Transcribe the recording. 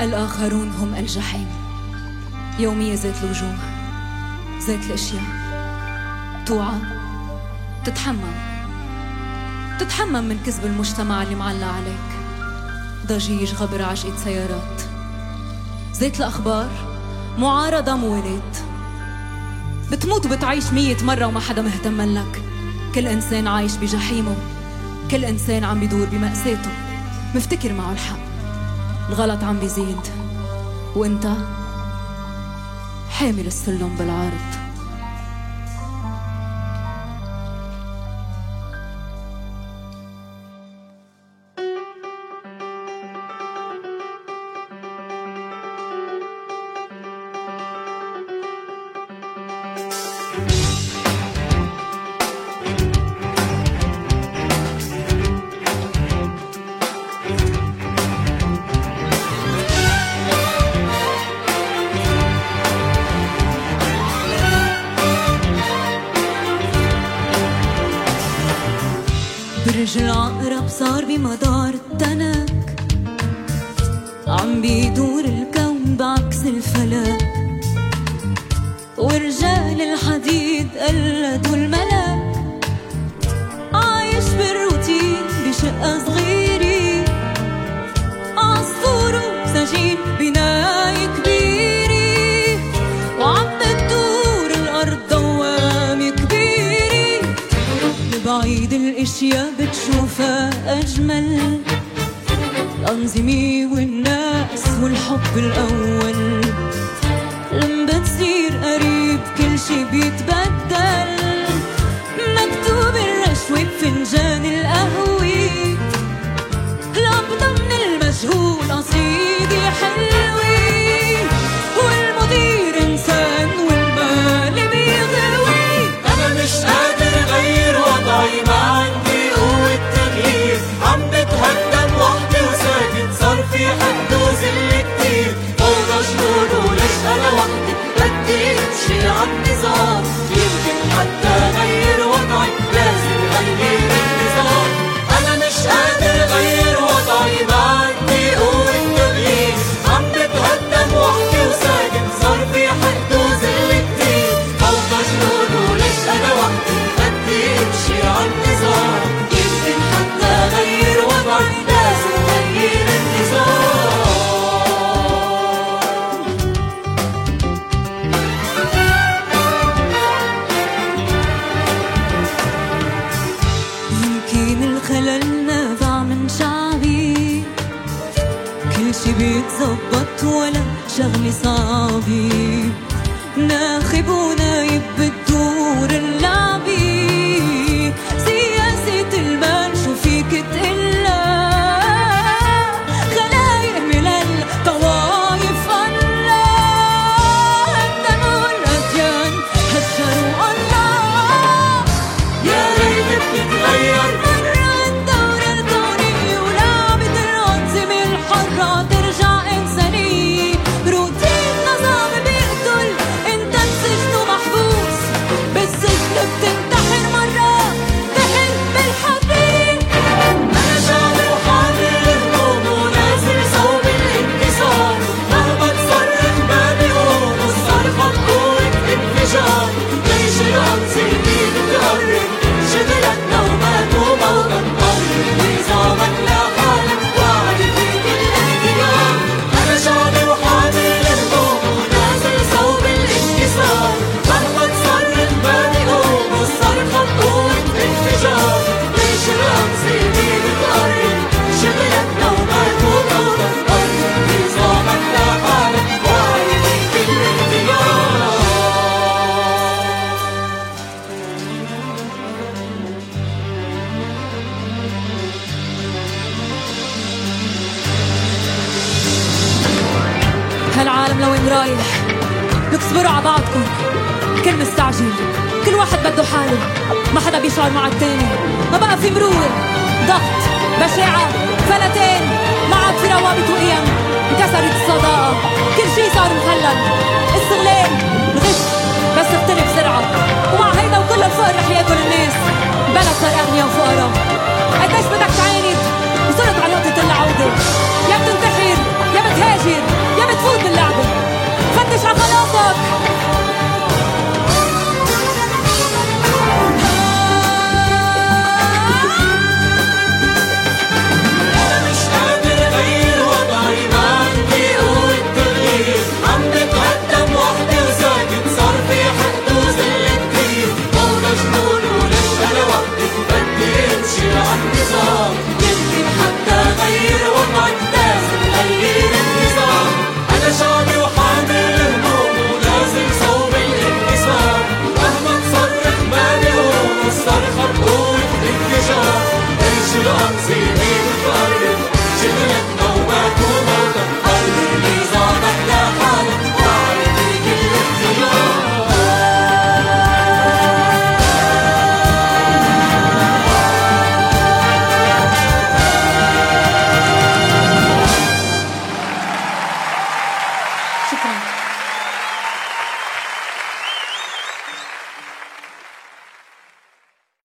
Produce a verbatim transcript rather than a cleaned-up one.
الآخرون هم الجحيم. يومية ذات الوجوه، ذات الأشياء. توعى، تتحمم تتحمم من كذب المجتمع اللي معلق عليك. ضجيج غبر عجقة سيارات، ذات الأخبار. معارضة موالات. بتموت وبتعيش مية مرة وما حدا مهتم لك. كل إنسان عايش بجحيمه، كل إنسان عم بيدور بمأساته، مفتكر معه الحق. الغلط عم بيزيد وانت حامل السلم بالعرض. برج العقرب صار بمدار التنك، عم بيدور الكون بعكس الفلك، ورجال الحديد قلدوا الملك. عايش بالروتين بشقة صغيرة، عصفور وسجين بناية كبيرة، وعم بتدور الأرض دوامة كبيرة. بعيد الاشياء بتشوفها اجمل، الانظمه والناس والحب الاول. لما بتصير قريب كل شي بيتبدل، مكتوب الرشوه بفنجان القهوه، لقطه من المجهول قصيده حلوه، والمدير انسان والمال بيغوي. انا مش قادر اغير وضعي، ما عندي قوة تغيير، عم بتهدم وحدي وساكت، صار في حد وذل كتير. فوضى جنون وليش انا وحدي، بدي امشي عالنظام. يمكن حتى اغير وضعي، لازم اغير النظام. انا مش قادر اغير وضعي، ما عندي قوة تغيير، عم بتهدم وحدي وساكت، صار في حد وذل كتير. فوضى جنون وليش انا وحدي، بدي امشي عالنظام. يمكن حتى اغير وضعي، لازم اغير النظام. يمكن الخلل نابع من شعبي، كل شي بيتزبط ولا شغلي صعبي، ناخب ونايب بتدور اللعبي. سياسة المال شو فيك تقلا، خلايق ملل طوايف الله، هدنوا الأديان هجروا الله. يا ريت بتتغير مرة الدورة الكونية ولعبة الأنظمة الحرة ترجع إنسانية. روتين نظام بيقتل، انت بسجن ومحبوس، بالسجن بتنتحر مرة تحر بالحرية. أنا شعب وحامل هموم ونازل صوب الانكسار، مهما تصرخ ما بيقوم، الصرخة بقوة انفجار. ليش الأنظمة بتقرب شغلتنا ومات وموتى الأرض، نظامك لحالك واعي في كل اختيار. أنا شعب وحامل هموم ونازل صوب الانكسار، مهما تصرخ ما بيقوم، الصرخة بقوة انفجار. ليش الأنظمة بتقرب شغلتنا ومات وموتى الأرض، نظامك لحالك واعي في كل اختيار. هالعالم لوين رايح؟ بتصبروا على بعضكم، كل مستعجل، كل واحد بده حاله، ما حدا بيشعر مع التاني. ما بقى في مرور، ضغط، بشاعة، فلتين، ما عاد في روابط وقيم، انكسرت الصداقة، كل شي صار مخلل، استغلال، الغش، بس اختلف بسرعة. ومع هيدا وكل الفقر رح ياكل الناس، بلد صار أغنياء وفقراء.